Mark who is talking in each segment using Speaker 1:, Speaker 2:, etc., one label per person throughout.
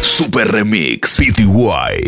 Speaker 1: Super Remix PTY.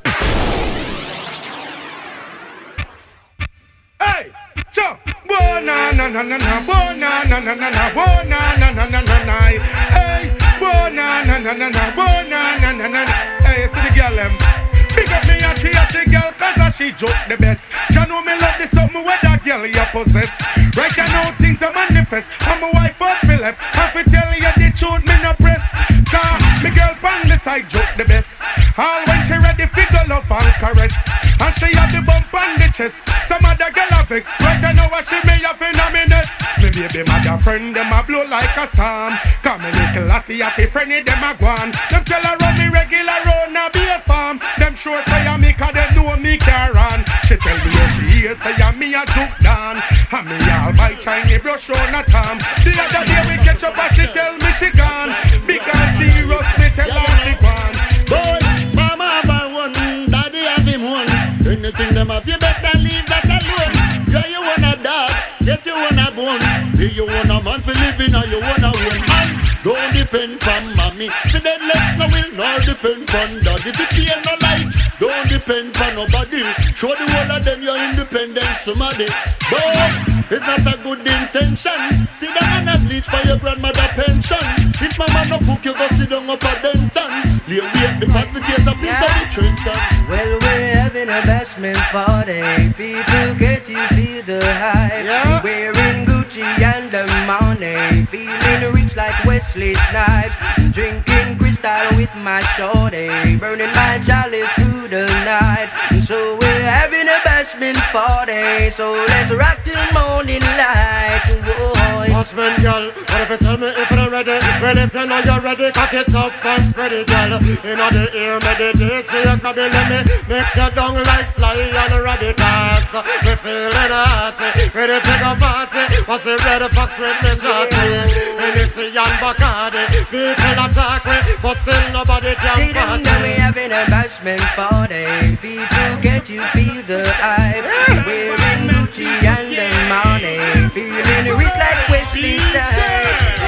Speaker 2: Hey, chop, bona na na na na, bona na na na na, bona na na na na na. Hey, bona na na na na, bona na na na na. Hey, see the girl them. Big up me and the girl, cause she joke the best. You know me love this something with that girl you possess. Right now things are manifest. I'm a wife out for left. I fi tell you the truth, me no press. Cause me girl pan the side joke the best. All when she ready figure love and caress. And she have the bump on the chest. Some other girl have vex. Right now what she may have phenomenous. Me baby mother friend them a blow like a storm. Come me little atty friendly them a gone. Them tell her run me regular round a be a farm. Them sure say I me cause they know me care on. She tell me how she hear say I me a juke down. And me all my Chinese brush on a tom. The other day we catch up and she tell me she gone. Big and serious me tell her she gone.
Speaker 3: Boy, mama have a one, daddy have him one. Anything them have you better leave that alone. Yeah, you want a dog, get you want a bone. Yeah, you want a man for living or you want a woman. Don't depend on mommy. See then let's go will not depend on daddy. If it ain't no light, don't depend on nobody. Show the whole of them your independence, somebody. But it's not a good intention. See the man a bleach by your grandmother pension. If mama no cook, you go sit down up a denton. Lay wait the man for taste a piece of the Trenton.
Speaker 4: Well, we're having a bashment party. People get you feel the hype.
Speaker 3: Yeah.
Speaker 4: Wearing Gucci and the money. Feeling rich like Wesley Snipes. Drinking crystal with my shorty. Burning my chalice through the night. And so we're having a bashment party. So let's rock till morning light. Whoa.
Speaker 3: Bashment girl, what if you tell me if you're ready? Well, if you know you're ready, cock it up and spread it, girl. You know the ear meditate, so you can be let me mix your down like Sly and Radicals. We feeling hot, ready for the party. What's the red fox with me shorty? Hennessy and Bacardi, people attack me, but still nobody can
Speaker 4: see
Speaker 3: party.
Speaker 4: them now we having a bashment party. People get you feel the hype. Wearing Gucci and the money. Feeling rich like Wesley Snipes.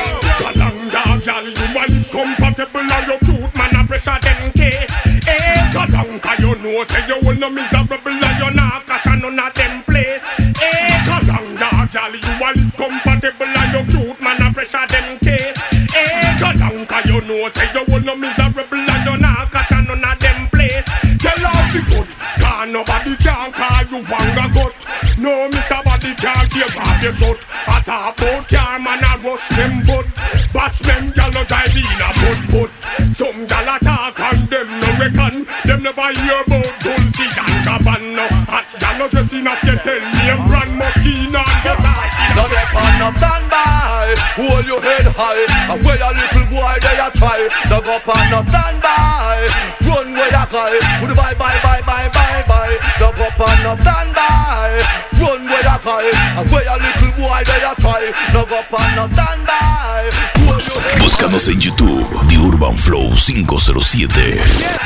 Speaker 2: Girl, you might compatible and your cute man a pressure them case. Eh, kadang ka you know say you wanna miserable and you not catch a none of them place. Eh, kadang girl, you might compatible and your cute man a pressure them case. Eh, kadang ka you know say you wanna miserable and you not catch a none of them place. Tell all the good, cause nobody can call you wanga gut. No, Mr. Body can't give off your shot. I talk about car man a rush them butt. Bash them gal no drive in a butt. Some gal attack and them no reckon. Them never hear about Dulce and Gabbana. Hot gal no dress in a skeleton name brand Moschino and Versace.
Speaker 5: No reckon no stand by, hold your head high. And where a little boy they a try. No go on no stand by, run where you cry. Put bye. No go on no stand by, run where you cry. And where a little boy they a try. No go on no stand by.
Speaker 1: Búscanos en YouTube, The Urban Flow 507.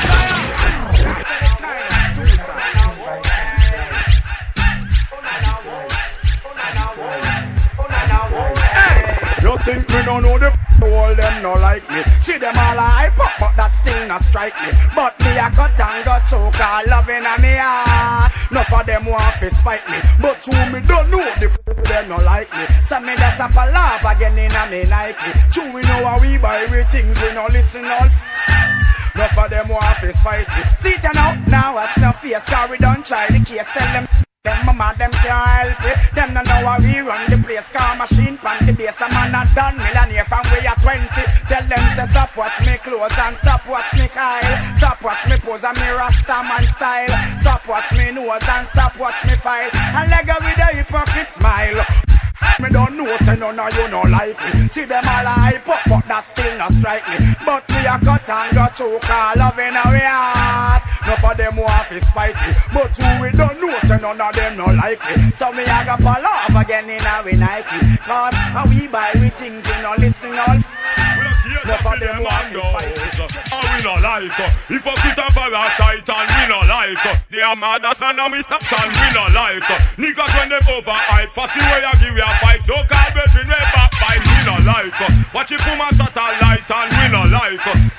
Speaker 2: You think me don't know the all them no like me. See them all hype up, but that still not strike me. But me a cut and got choke all loving a me heart. None of them want to spite me, but you me don't know the them no like me. So me that's up a laugh again in a me Nike. True we know how we buy we things, we no listen all. None of them want to spite me. See it now watch no face, cause we don't try the case. Tell them mama, them can't help it. Them don't know how we run the place. Car machine pan the base. A man a done millionaire from way at 20. Tell them say stop watch me clothes and stop watch me Kyle. Stop watch me pose and me Rasta man style. Stop watch me nose and stop watch me file. And leg with a hypocrite smile. Me don't know say none of you no like me. See them all hype up but that still not strike me. But we a cut and got choke all loving our heart. None of them want to spite me, but you we don't know say none of them no like me. So me a go pull off again in our Nike. Cause how we buy we things we no listen all. None of them want to spite me.
Speaker 6: And we no like hypocrite and parasite and we no like they are mad as and we stop and we no like niggas when they overhype. Fussy way I give you a fight. So call between way backbite we no like watch it woman satellite and we no like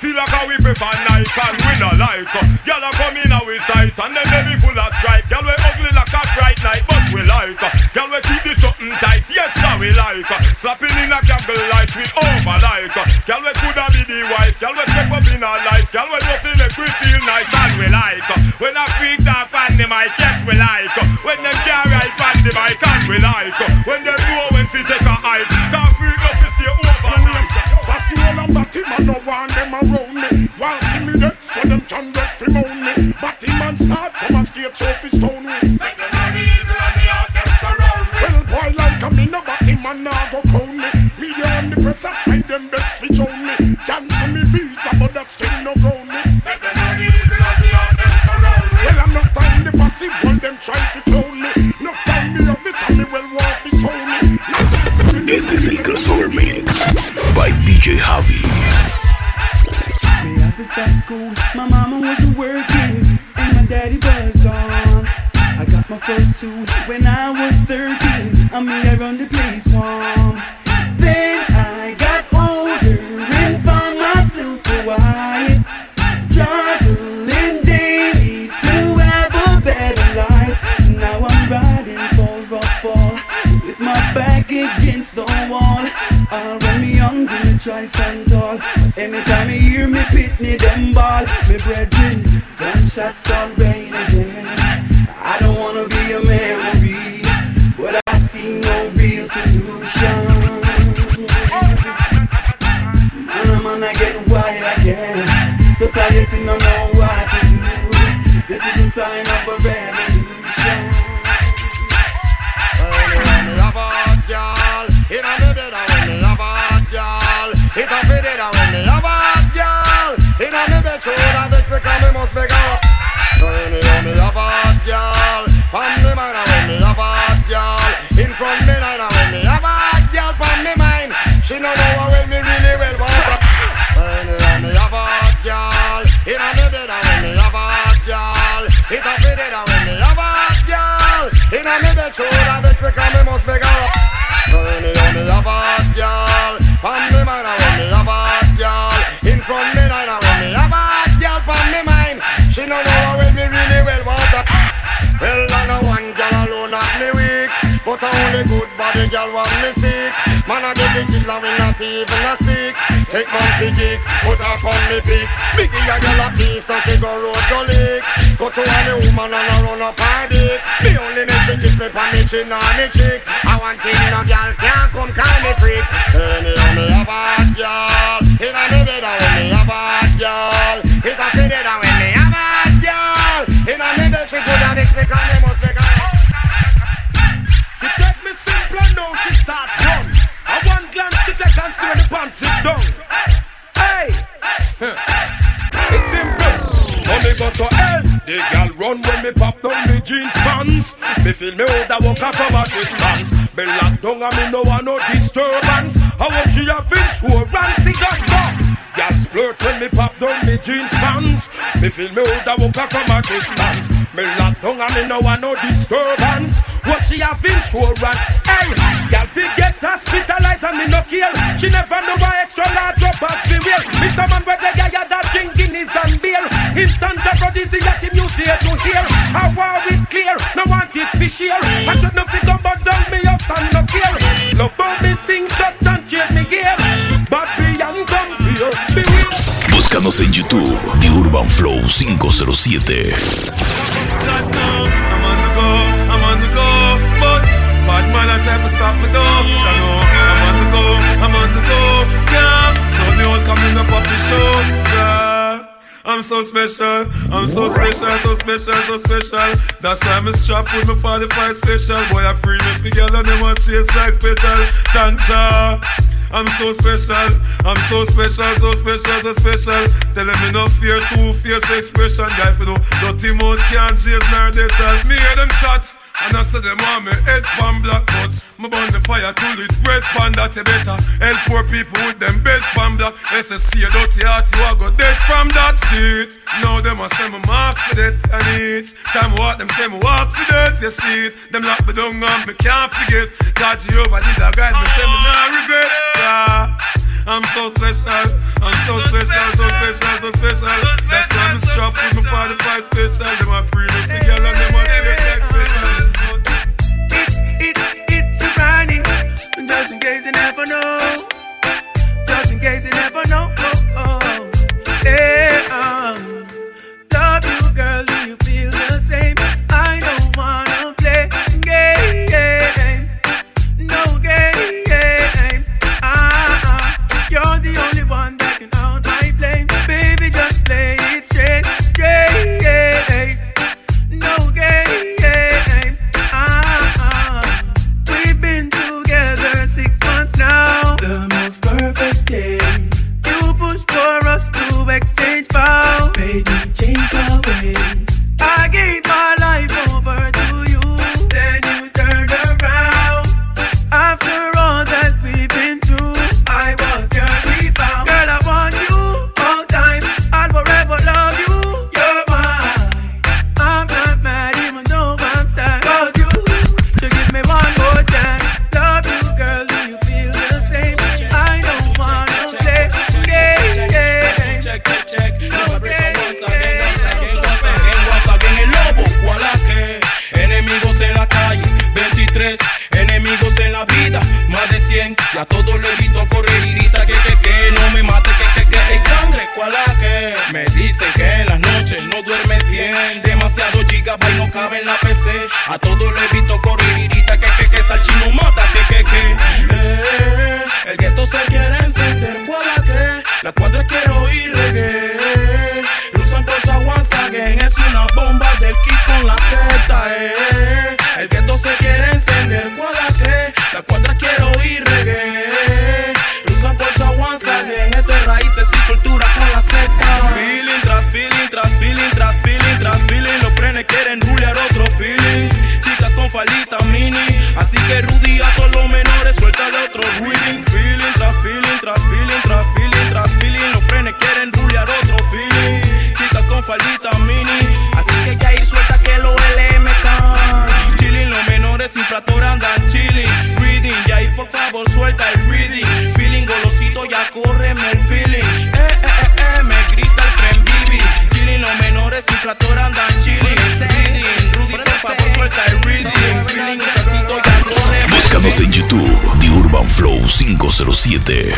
Speaker 6: feel like how we prefer night and we no like. Girl a come in our sight and then they be full of stripe. Girl we ugly like a bright night, but we like. Girl we keep this something tight, yes sir we like. Slapping in a candle light with over like. Girl we coulda be the wife, girl we step up in our life. Girl we just make we feel nice and we like. When a freak talk on the mic, yes we like. When them can't ride on the mic and we like. When them know when she take a hike, can't freak up to stay over night.
Speaker 2: Pass you all and batty man no want them around me. Want see me dead so them can get free moan me. Batty man start come and straight so fi stone me. Make them money evil and me out them surround me. Well boy like a me no batty man nah go crown me. Media and the press a try them best fi show me. Cancel me visa but that still no ground me. Make them money evil and me out them surround me. Well I'm not time the fussy one them try fi clone me. No time me of it and me well want fi show me.
Speaker 1: Este es el Crossover Mix by DJ Javi.
Speaker 7: Me have to start school. My mama wasn't working and my daddy was gone. I got my first two when I was 13. I mean I run the place warm. Then I got older and found myself a wife, struggling daily to have a better life. Now I'm riding for a fall with my back against the wall. When me young, me try stand tall. But anytime you hear me pitney them ball, me brethren, gunshots start rain again. I don't wanna be a memory, but I see no real solution. Man, I get wild again. Society don't know what to do. This is the sign of a revolution.
Speaker 3: When me have a hot girl, it a me better when me have a hot girl. It a fit it when me have a hot girl. It a me better that bitch because me must make up. So when me have a hot girl, from me mind when me have a hot girl. In front me line when me have a hot girl from me mind. She know how well me really well want. When me have a hot girl, it a me better when me have a hot girl. It a fit it when me have a hot girl. It a me better that bitch because me must make up. So when me have a hot girl, from me mind when me have a hot girl. In front me line when me have a hot girl from me mind. She know how well me really well want. Well, I know one girl alone at me weak, but only good body girl want me sick. Man, I get the killer when not even a speak. Take my piggy, put her on me peak. Biggie a girl a piece and she go road go lick. Go to any woman and I run up her dick. Me only make she kiss me pan me chin and me cheek. I want it no girl can't come call me freak. Anyhow me have a hot girl, it a me better when me have a hot girl. It a me better when me have a hot girl. It a me better she good and it's me call me must make her.
Speaker 2: She take me simple and now she starts run. I one glance she take and see the pants sit down. Hey, it's simple. So me go to hell. The girl run when me pop down the jeans pants. Me feel me hold a walk from a distance. Me lock down and me no want no disturbance. I want she a fish who run see just stop. Girl splurt when me pop down the jeans pants. Me feel me hold a walk from a distance. Me lock down and me no want no disturbance. What she have insurance? Hey, girl forget hospitalized and me no kill. She never know why extra large drop off the wheel. Me some man where the guy that drink Guinness and beer. Instant aphrodisiac him use here to hear. How are we clear? No want it for share. I should no fit up but down me up and no fear. Love for me sing shots and change me gear. But be young come here, be real.
Speaker 1: Búscanos en YouTube, The Urban Flow 507.
Speaker 6: I'm on the go, but bad man I try to stop me though. I know I'm on the go, yeah. Told me all coming up off the show, yeah. I'm so special, so special. That's why I'm strapped with my 45 special. Boy, I bring it together and they want chase like petal. Thank ya. I'm so special, so special. Telling me no fear, two-face expression. Guy for no dirty mouth can't chase nor they tell me hear them shot. And I say them want me head pan black, but me burn the fire till it red pan that you better. Help poor people with them bed pan black. SSC a dirty heart, you a go dead from that seat. Now them a say me mark for that, and each time walk them say me walk for that. You see it, them lock me down and me can't forget. God Jehovah did a guide me, say me nah regret. Yeah. I'm so special. I'm so special, so special, so special. That's why I'm strapped with my 45 special. Them a pretty girl and them a taste like special.
Speaker 7: It's a Ronnie. Just in case you never know. Just in case you never know. Love you, girl. Do you feel the same? I don't wanna play games. No games. You're the only one that can out my flame. Baby, just play it straight. No games. We've been together 6 months now. The most perfect days. You pushed for us to exchange vows. Made me change my ways. I gave my life over to you. Then you turned around. After all that we've been through, I was your rebound. Girl, I want you all time. I'll forever love you. You're mine. I'm not mad even though I'm sad. Cause you should give me one more chance. Love you, girl, do you feel the same? I don't wanna play games.
Speaker 8: Check.
Speaker 7: No games.
Speaker 8: El lobo, ¿cuál que? Enemigos en la calle, 23 enemigos en la vida, más de 100. Y a todos le evito correr y grita que no me mate, que hay sangre, ¿cuál que? Me dicen que en las noches no duermes bien, demasiado gigabyte no cabe en la PC. A todos le evito correr y grita que Salchino mata, que el gueto se quiere encender, ¿cuál que? La cuadra quiero oír reggae. Usan colcha once again, es una bomba del kit con la Z, El gueto se quiere encender, ¿cuál que? La cuadra quiero oír reggae. Usan colcha once again, esto es raíces y cultura con la Z. Feeling tras feeling, tras feeling, tras feeling, tras feeling. Los frenes quieren rulear otro feeling. Chicas con falita mini, así que Rudy a todos los menores suéltale otro reading. Feeling tras feeling, tras feeling, tras feeling, tras feeling. Los frenes quieren rulear otro feeling. Chicas con faldita mini, así que ya ir suelta que los LM están chilling. Los menores infractor andan chilling. Reading, ya ir por favor suelta el reading. Feeling golosito, ya córreme el feeling. Me grita el friend Bibi. Chilling, los menores infractor andan chilling. Reading, Rudy por favor suelta el reading. Feeling golosito, ya córreme.
Speaker 1: Búscanos en YouTube, The Urban Flow 507.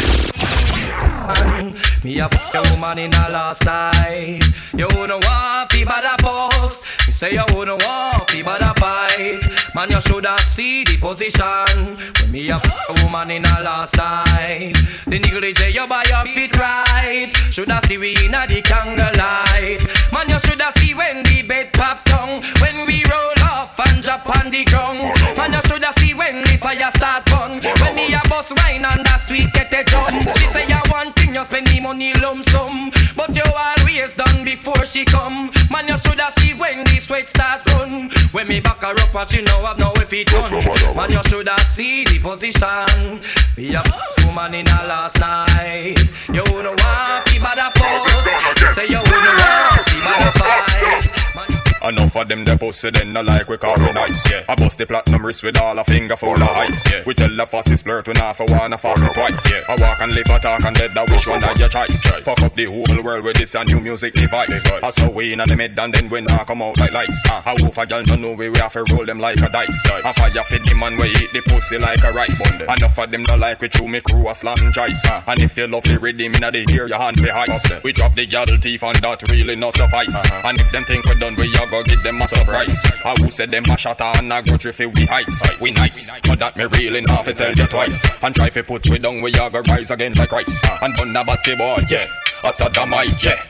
Speaker 4: Me a fuck a woman in a last night. You wouldn't want fi bad a post. Me say you wouldn't want fi bad a fight. Man, you shoulda see the position. When me a fuck a woman in a last night. The nigga say you buy your fit right. Shoulda see we inna the candlelight. Man, you shoulda see when the bed pop down. When we roll off and drop on the ground. Man, you shoulda see when the fire start burn. When me a bust wine and that sweet get a jump. She say you one thing you spend the money lump sum, but you always done before she come. Man, you shoulda see when the sweat starts run. When me back her up, but she know have no if it done. Man, you shoulda see the position. Be a woman in a last night. You wouldn't want to be bad a fuck. Say you wouldn't want to be bad a fight.
Speaker 9: Enough of them, they pussy, then no like we call it nice, yeah. I bust the platinum wrist with all a finger full of ice, yeah. We tell the fastest flirt when half a one, a fast it twice, yeah. I walk and live, I talk and dead, I wish one of your choice. Fuck up the whole world with this a new music device. I saw we in the mid and then we knock come out like lights. I wolf a girl don't know we have to roll them like a dice. I fire fit the man, we eat the pussy like a rice. Enough of them no like we chew me crew a slam choice. And if you love the rhythm in the ear, your hand be ice. We drop the girl teeth and that really not suffice. And if them think we done, we a go give them a surprise. I who said them a shatter and a grudge if we heights. We nice, but that me really not to tell you twice. And try to put we down, we a go rise again like Christ. And burn a batty boy, yeah, a sodomite, yeah.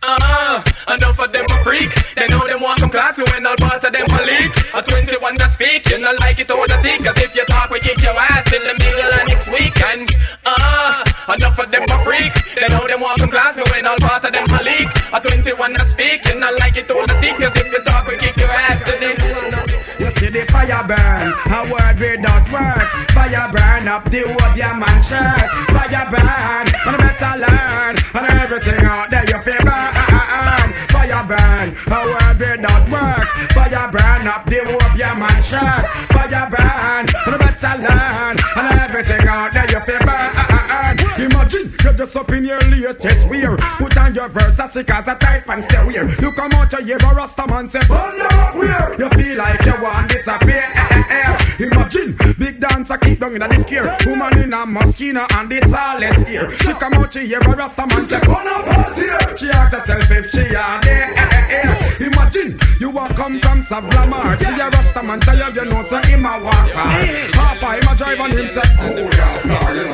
Speaker 10: Enough of them a freak. They know them want some class. We when all parts of them a leak. A 21 that speak. You not like it all the sick. Cause if you talk we kick your ass till the middle of next week. And enough of them a freak. They know them want some class. We when all parts of them a leak. A 21 that speak. You not like it all the sick. Cause if you talk we kick your ass till the
Speaker 2: You see the fire burn, a word without words. Fire burn up the whole your man shirt. Fire burn, and better learn. And everything out there you feel burn. Fire burn, a word without words. Fire burn up the whole your man shirt. Fire burn, and better learn. And everything out there you feel burn. Imagine dress up in your latest wear. Put on your Versace cause a type and stay weird. You come out your year, a Rasta man say, burn up queer. You feel like you want disappear. Imagine, big dancer keep down in the scare. Woman in a Moschino and the tallest ear. She come out your year, a Rasta man say, burn up here. She ask herself if she are there. Imagine, you want come from Savlamar. See a Rasta man tell you know so him a walk hard. Half a him a drive on him say, oh yeah, sorry.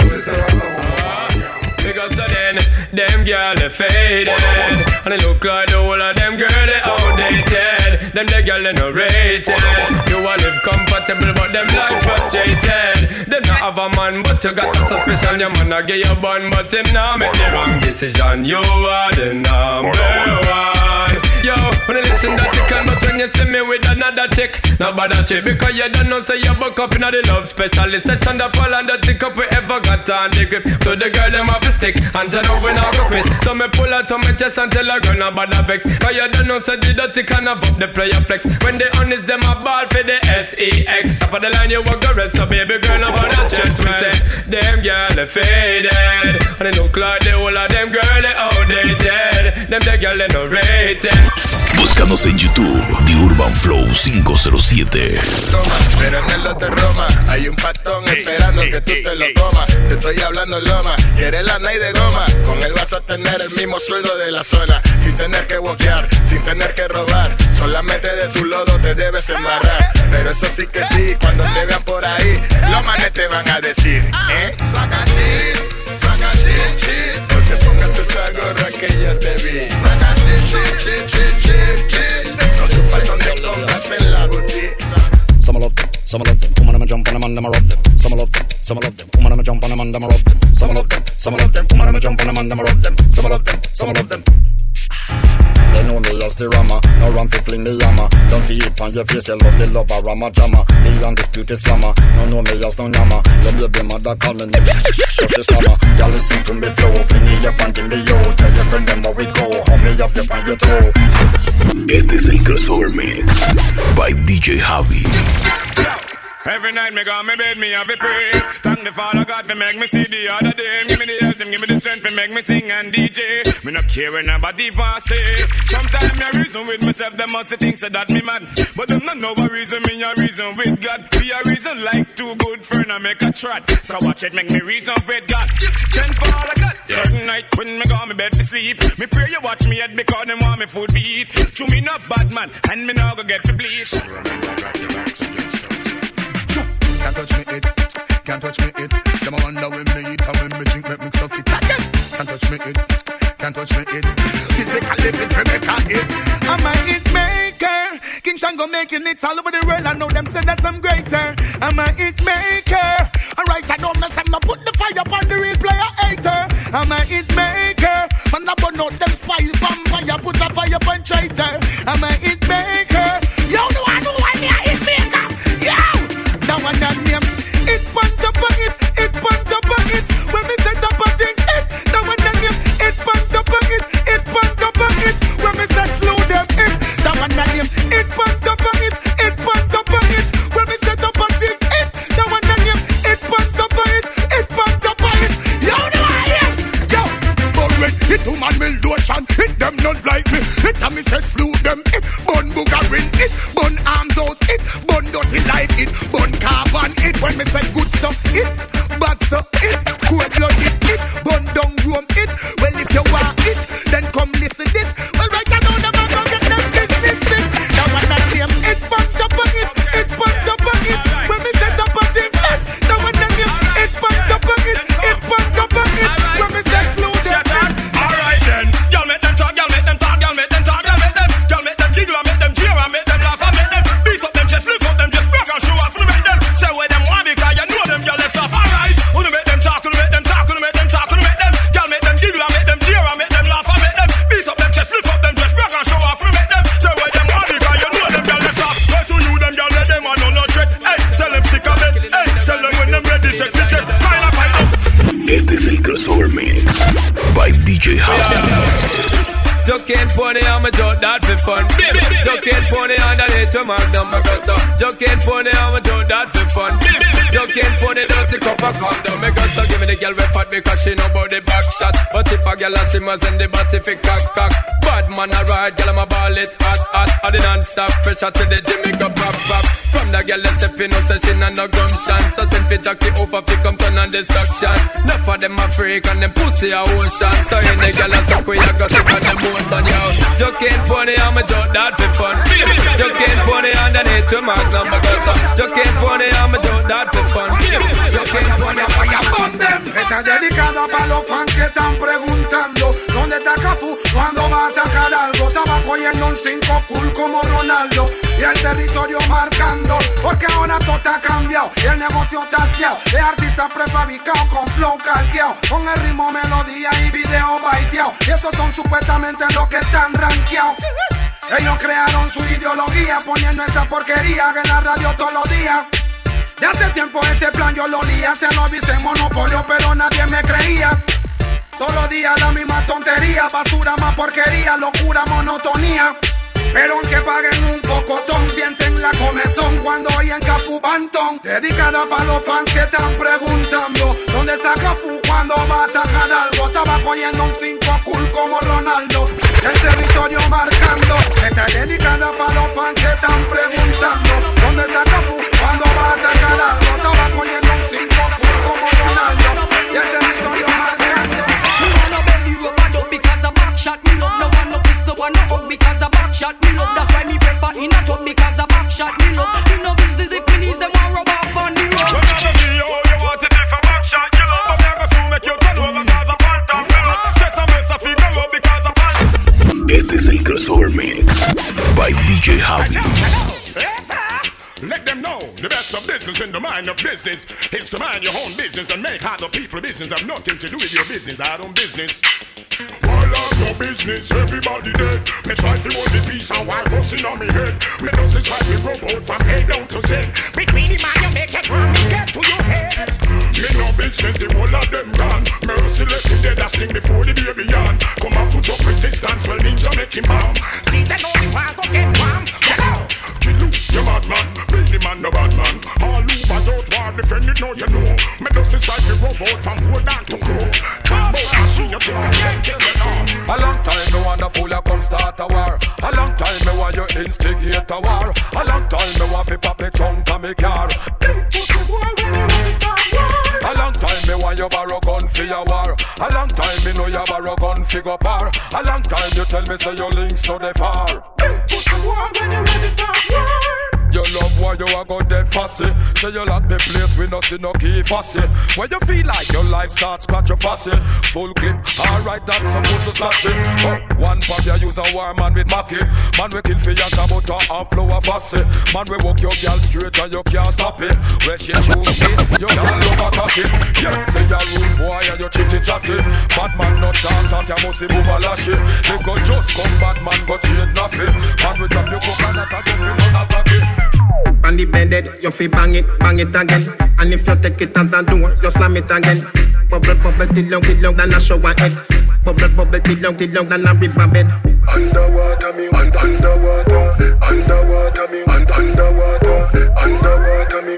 Speaker 11: Because of then, them girl they faded. And they look like the whole of them girl they outdated. Them the girl they no rated. You want live comfortable but them life frustrated. Them not have a man but you got suspicion. Your man a get your bun but him now make the wrong decision. You are the number one. Yo, when I listen that you can, but when you see me with another chick, not bad at chick, because you don't know, say you buck up in the love specialist section, the pole and the tick up we ever got on the grip. So the girl them have to stick, and you know we not go quit. So me pull out on my chest and tell her girl not bad at vex, because you don't know, say the dirty can have up the player flex. When they honest them a ball for the SEX. Top of the line you walk the rest, so baby girl not bad at stress. We say, them girl they faded, and they look like the whole of them girl they outdated. Them the girl they no rated.
Speaker 1: Búscanos en YouTube, The Urban Flow 507.
Speaker 12: Pero en el de Roma hay un patón esperando que tú te lo comas. Te estoy hablando loma, quieres la night de goma. Con él vas a tener el mismo sueldo de la zona, sin tener que walkear, sin tener que robar. Solamente de su lodo te debes embarrar. Pero eso sí que sí, cuando te vean por ahí, los manes te van a decir, saca shit, saca shit, shit. No te pongas esa gorra que ya te vi. Saca shit, shit, shit, shit, shit. No te faltan de compras en la boutique.
Speaker 13: Some love them, some love them. Woman, I'ma jump on them and I'ma rob them. Some love them, some love them. Woman, I'ma jump on them and I'ma rob them. Some love them, some love them. Woman, I'ma jump on them and I'ma rob them. Some love them, some love them. They know me as the Rama, no run to fling the yama. Don't see it on your face, you love the lover, Rama Jama. The undisputed slammer, no know me as no nama. Your baby mother call me just a slammer. Y'all listen to me flow, fling me up and in the yo. Tell your friend them how we go, hold me up on your toe.
Speaker 1: Este es el Crossover Mix by DJ Javi.
Speaker 14: Every night me go me bed, me have a pray. Thank the Father God for make me see the other day. Give me the health and give me the strength for make me sing and DJ. Me not care when nobody pass it. Sometimes me a reason with myself, them must think so that me mad. But them not know a reason, me a reason with God. Be a reason like two good friends I make a trot. So watch it, make me reason with God. Then Father God, certain night when me go me bed to sleep, me pray you watch me head because them want me food to eat. To me not bad man, and me now go get to bleach.
Speaker 12: Can't touch me it, can't touch me it. Them a wonder when me eat and when me drink make me stuff it again. Can't touch me it, can't touch me it. Physically fit for make a hit.
Speaker 15: I'm a hit maker. King Shango making hits all over the world. I know them say that I'm greater. I'm a hit maker. Alright, I don't mess up. I put the fire upon the real player hater. I'm a hit maker. Man, I burn out them spies vampire. Put a fire upon traitor. I'm a hit maker. You know I know why me a hit maker. Yo! That one that name. It punt up on it. It punt up on it. When me set up on things, it. That one that name. It punt up on it. It punt up on it. When me say slow them, it. That one that name. It punt up on it. It punt up on it. When me set up on things, it. That one that name. It punt up on it. It punt up on it. Yo, know I am. Yo.
Speaker 12: Alright, it human me lotion. It them not like me. It a me say slew them. It bun boogerin. It bun arms house. It bun dirty like it. Bun carbon. It when me say good stuff. It bad stuff. It cool blood. It bun down room. It well if you want it, then come listen this. Well right now them a go get them business. That one that name.
Speaker 15: It pumped up on it. It pumped up on it. When me set up on things, it. That one that name. It pumped up on it. It pumped up on it. When me say slow them.
Speaker 14: Alright then, y'all make them talk, y'all make them talk, y'all make them talk, y'all make them jiggle, I make them cheer, I make them laugh, I make them beat up them, just lift up them, just brag and show off, and make them say where them want because you know them, y'all left off. Alright, wanna make them talk, wanna make them talk, wanna make them talk, wanna make them, y'all make them jiggle, I make them cheer, I make them laugh, I make them beat up them, just lift up them, just brag and
Speaker 11: Joking pony, I'm a joke that for fun. Joking pony underneath your magnum. Joking pony, I'm a joke that for fun. Joking pony, dirty cup of condom. Because so give me the girl with fat because she know about the back shot. But if a girl a simmers in the body fi cock. Bad man a ride, girl I'm a ball it hot. And the non-stop pressure to the gym, me go pop. From the girl that step in, no session and no gumption. So send fi jockey over fi come turn on destruction. Enough of them a freak and them pussy a ocean. So in the girl a suck we a go sick on them motion, yo. Joking pony, I'm a joke that for fun. Joking pony underneath your magnum. Joking pony, I'm a joke that for fun. Joking pony, I'm a
Speaker 2: Está dedicada para los fans que están preguntando ¿dónde está Cafú? ¿Cuándo va a sacar algo? Estaba cogiendo un 5 cool como Ronaldo y el territorio marcando porque ahora todo está cambiado y el negocio está hastiado de artistas prefabricados con flow calqueado con el ritmo, melodía y video baiteado y esos son supuestamente los que están rankeados. Ellos crearon su ideología poniendo esa porquería en la radio todos los días. De hace tiempo ese plan yo lo lía, se lo avisé monopolio pero nadie me creía. Todos los días la misma tontería, basura más porquería, locura, monotonía. Pero aunque paguen un pocotón, sienten la comezón cuando oyen Cafú Bantón. Dedicada para los fans que están preguntando ¿dónde está Cafú? ¿Cuándo va a sacar algo? Estaba cogiendo un 5 cool como Ronaldo el territorio marcando. Está dedicada para los fans que están preguntando ¿dónde está Cafú? ¿Cuándo va a sacar algo? Estaba cogiendo un 5 cool como Ronaldo y el territorio marcando.
Speaker 16: Because a back shot me love, no one no kiss, no one no hug because a back shot me love. That's why me prefer in a tub because a back shot me love. Me no business if me needs them or rub up on the road.
Speaker 14: When I see you, you want it if a back shot you love, but me I go to make you turn over cause a phantom pillow. Just a mess of figure up because a phantom.
Speaker 1: Este es el crossover mix by DJ Javi.
Speaker 14: Let them know the best of business in the mind of business is to mind your own business and make other people business have nothing to do with your business. I own business. While I'm no business, everybody dead. Me try to hold the peace and while busting on me head. Me just decide to robot from head down to Z. Between the man you make it wrong, you get to your head. Me no business, the whole of them gone. Merciless, the dead as thing before the baby on. Come and put up resistance, well ninja make him bomb. See that only one go get warm. Hello. Me lose your madman, be the man no bad man. All who bad out war defend it, know you know. Me just decide to robot from hold on to grow. Talk about machine, you think I sent it.
Speaker 17: A long time me want a fool you come start a war. A long time me want you instigate a war. A long time me want to pop me trunk and me car. A long time me want you borrow gun for your war. A long time me know you borrow gun for go par. A long time you tell me say your links no they far. You love why you a go dead fussy. Say you lock the place we no see no key fussy. When you feel like your life starts scratch your fussy. Full clip, alright that's supposed to slash it. One pop you use a war man with Mackie. Man we kill for your butter and flour fussy. Man we walk your girl straight and you can't stop it. Where she choose me, you can't love a cocky. Yeah, say you rude boy and you chitty chatty. Bad man not talk, you must see boom a lashy. They go just come bad man go chain nappy. Man we drop your coconut and don't feel none attack it.
Speaker 18: On the bed, you feel bang it again. And if you take it as a door, you slam it again. Bubble, bubble, till long, than a shower head. Bubble, bubble, till long, than a river bed.
Speaker 12: Underwater me, underwater me, underwater me, underwater me,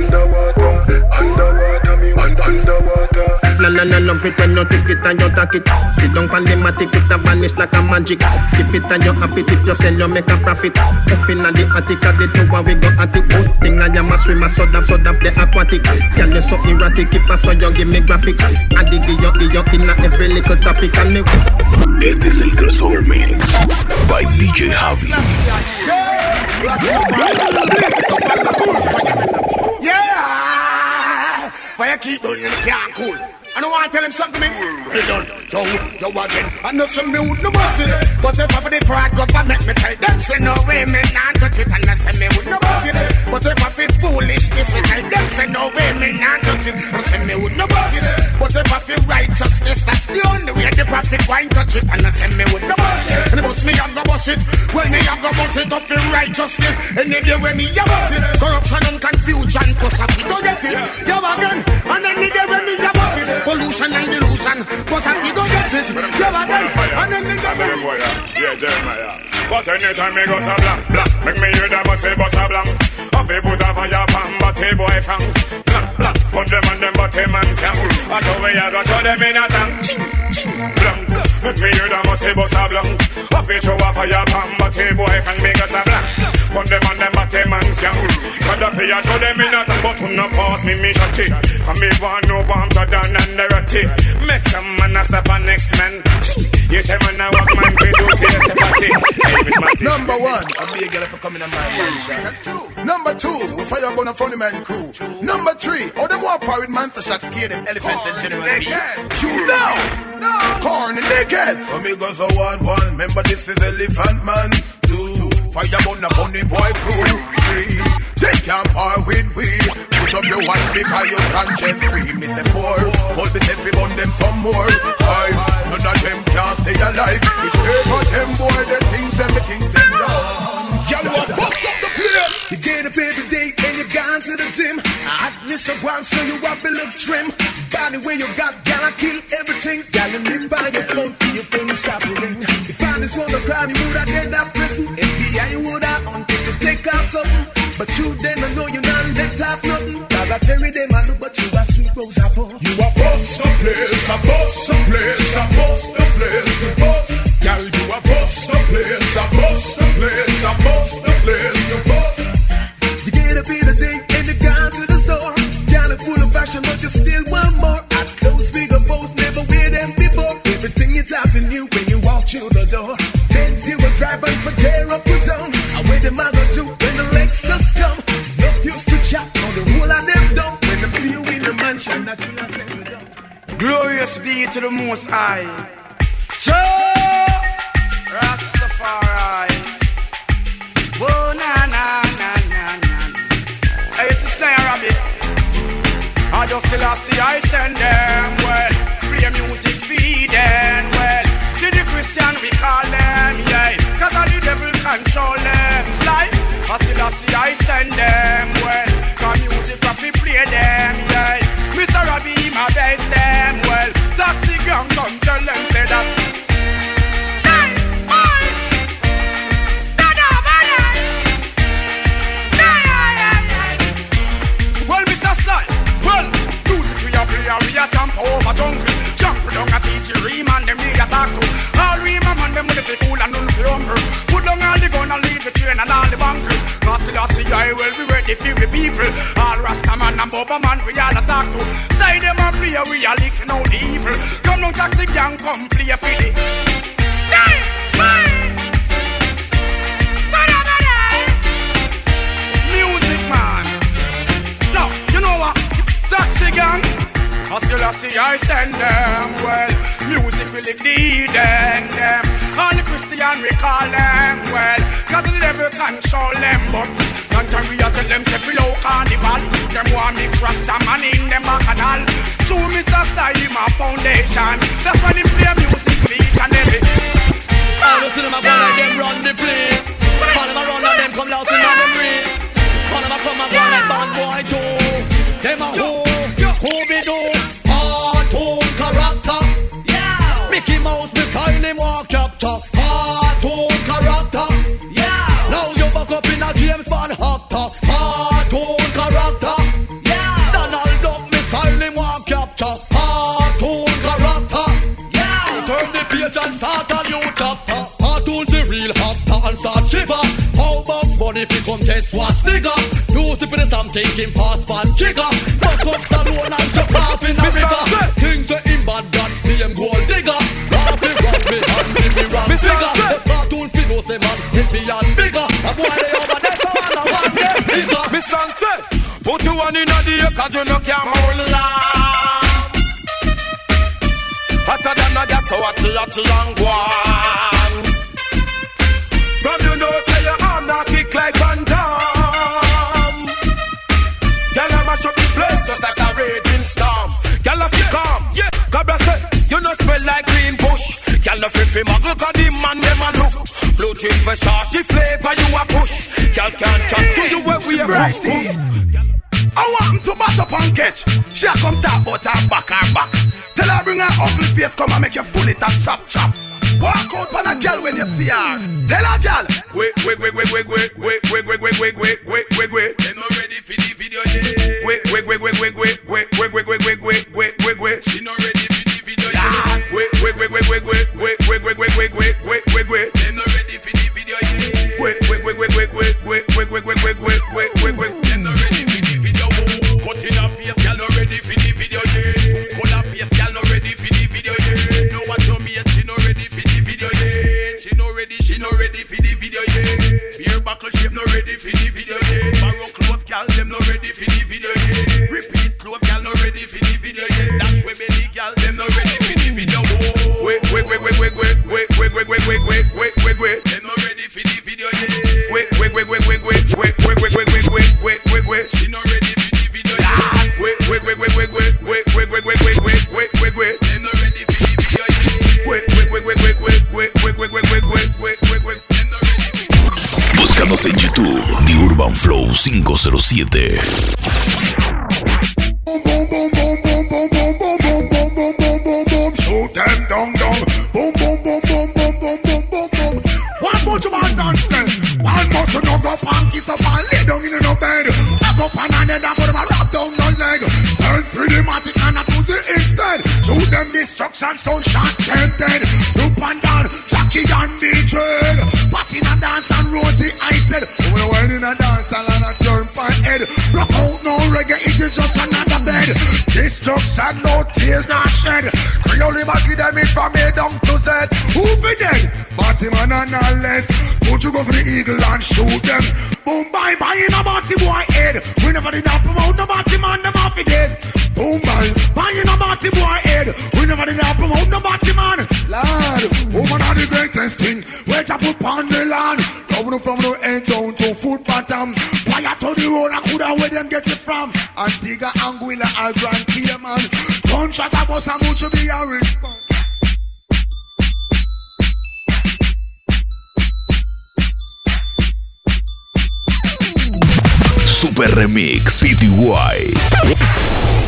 Speaker 12: underwater.
Speaker 18: No, love it when you take it and you take it. Sit down pan the matic, it a vanish like a magic. Skip it and you happy if you sell, you make a profit. Up in the attic of the tower, we go at it. Good thing I am a swimmer, so damn the aquatic. Can you so erratic, if I saw you give me graphic. I dig you in every little topic and me.
Speaker 1: Este es el crossover mix by DJ Javi.
Speaker 15: Yeah, fire keep burning, it can't cool. I don't want to tell him something to me. Well done, yo again. I know some me would no boss it. But if I for the pride government, me tell them say no way, me not touch it. And I say me would no boss it. But if I feel foolishness, me tell them say no way, me not touch it. I say me would no boss it. But if I feel righteousness, that's the only way the prophet won't touch it. And I say me would no boss it. And the boss me I go boss it. When me I go boss it up for righteousness. Any day when me I boss it. Corruption and confusion, cause I feel go get it. Yo again. And any day when me I boss it. pollution and delusion. Cause I feel go get it. So I and then they get it.
Speaker 14: Yeah, Jeremiah. But anytime me go so blank, blank, make me hear them say bust a blank. Up he put a fire pan, but he boy fang. Blank, blank, put them on them, but he man scam. I told me I got to them in a tank. Blank, make me hear them say bust a blank. Up he throw a fire pan, but he boy fang. Make us a blank. Put them on them, but he man scam. Cause up he a throw them in a tank, but who no pass me shot it. And me want no bomb to down and narrative. Make some man a step on next man. Yes, I man a walk man to do this the party.
Speaker 12: Number one, a big girl for coming on my man. Number two, we fire on a funny man crew. Number three, all them more power in man to shot scare them elephant and general. Shoot now! Corn in the cat. For me goes a 1-1. Remember this is Elephant Man. 2, fire on a funny boy crew. 3, they can't par with we. Put up your watch because your conscience free. Me say 4, hold the tape on them some more. 5, none of them can't stay alive. If they got them boy, they think everything them down.
Speaker 15: Y'all want box up the place. You get up every day and you gone to the gym. I miss a one so you up and look trim. Body where you got, gotta kill everything. Gotta live by your phone for your phone stop ring. If I just want to crime, you would have get that prison. FBI, you would have on to take out something. But you then I know you're not that type nothing. Cause I tell you them I look but you are sweet rose apple. You are boss a place, a boss a place, a boss a place, a boss. Girl, you are boss a place, a boss a place, a boss a place, a boss. You get up in the day and you gone to the store. Girl, full of fashion but you still want more. At close figure posts, never wear them before. Everything is happening new when you walk through the door. Then you will drive and for tear up or down. I wait them I go do when the Lexus come. Not used to chat on the whole of them dumb. When them see you in the mansion, that you not say you dumb.
Speaker 2: Glorious be to the Most High. Joe Rastafari. Whoa, na na na na na. Hey, it's a snare rabbit. I just still see I send them well. Play music feed them well. See the Christian we call them, yeah. Cause all the devil control them. Slide. I still see I send them well. Cause music we play them, yeah. Mr. Robbie my best them well. Taxi gang come tell them say that. Well, Mr. Sly, well, music we a play and we a jump over jungle. Jump down a teach ream and them we a talk to. All ream a man them with the cool and none for humble. Put down all the gun and leave the train and all the bunker. Cause I see I will be ready for the people. All Rasta man and Boba man we all a talk to. Stay them and play we a licking out the evil. Come on taxi gang come play for the. Hey, hey. Music man. No, you know what? Taxi gang. I see I send them well. Music will lead them. All the Christian we call them well. Cause the devil control them. But don't we tell them say below carnival. Them want mix Rasta man in them bacchanal. True Mr. Style my foundation. That's why they play music beat and every.
Speaker 8: All the cinema go like them run the place. All of a run and them come loud in the breeze. All of a come and go like bad boy too. Them a who me do? Cartoon character. Yeah. Mickey Mouse, me style him walk chapter. Cartoon character. Yeah. Now you back up in a James Bond actor. Cartoon character. Yeah. Donald Duck, me style him walk chapter. Cartoon character. Yeah. Turn the page and start a new chapter. Cartoon's the real actor and start shiver. How about money if you come test what's nigga? You sip in something in fast pan chicker. Knock up Stallone and chuck off in the river. Things are in bad God, see him gold digger. Laughing rock me and give me rock figure. The cartoon figure say man, hit me and bigger. A boy they over there so all I want them bigger.
Speaker 14: Miss Sante, put you one in a day cause you no can hold long. Hotter than a gas so hot and guan. From you know say your arm not kick like Van Damme. Girl I mash up the place just like a raging storm. Girl I feel calm, yeah. God bless it, you no smell like green bush. Girl I feel fi muggle cause the man dem a look. Blue drink for sure, she flavor you a push. Girl can't chat to you when we a push.
Speaker 2: I want to bat up and catch. She a come talk about her back. Tell her bring her ugly face, come and make you full it and chop. Walk out on a girl when you see her. Tell her girl, wait. They not ready for the video yet. Wait. She not ready for the video yet. Wait. They not ready for the video yet. Wait. They not ready for the video. Cut in her face, girl not ready for the video yet. Pull her face, girl not ready for the video yet. Know what you mean? She not ready for the video yet. She not ready for the video yet. Beer buckle shape not ready for the video yet. Borrow clothes, girl them not ready for the video yet. Repeat clothes, girl not ready for the video yet. That's where belly, girl them not ready for the video. Wait. Them not ready for the video yet. Wait. She not ready for the video yet. Wait. Them not ready for the video yet.
Speaker 1: Búscanos en YouTube, The Urban Flow 507.
Speaker 15: Shoot them down. Boom. One more to my dance then. One more to knock up and kiss up and lay down in no bed. Back up and head and put them a wrap down no leg. Turn pretty-matic and a pussy instead. Shoot them destruction, sound shot, tempted. Loop and down, Jackie and Betrayed. Fat in a dance and Rosie, I said. We're wearing a dance and a turn for head. Rock out no reggae, it is just another bed. Destruction, no tears, not shed. Creole Mackie them in from A down to Z. Who be dead? Batty man and all less. Put you go for the eagle and shoot them. Boom, bye, in a batty boy head. We never did that promote no batty man, them off it dead. Boom, bye, in a batty boy head. We never did that promote no batty man. Lord, woman are the greatest thing. Where you put on the land. Loving from the end down to foot bottom. Fire to the road, I coulda where them get it from. Antigua, Anguilla, or Grand Cayman. Gunshot a bus and much be a response.
Speaker 1: Super Remix PTY.